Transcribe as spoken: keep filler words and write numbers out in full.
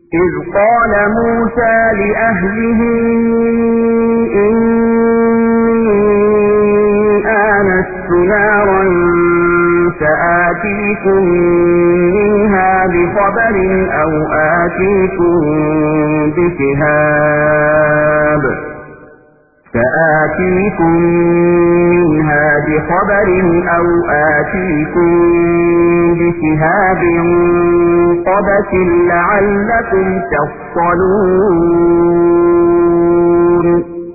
إذ قال موسى لأهله إني آنست نارا سآتيكم منها بخبر أو آتيكم بشهاب سآتيكم منها بخبر أو آتيكم بشهاب قبس لعلكم تصطلون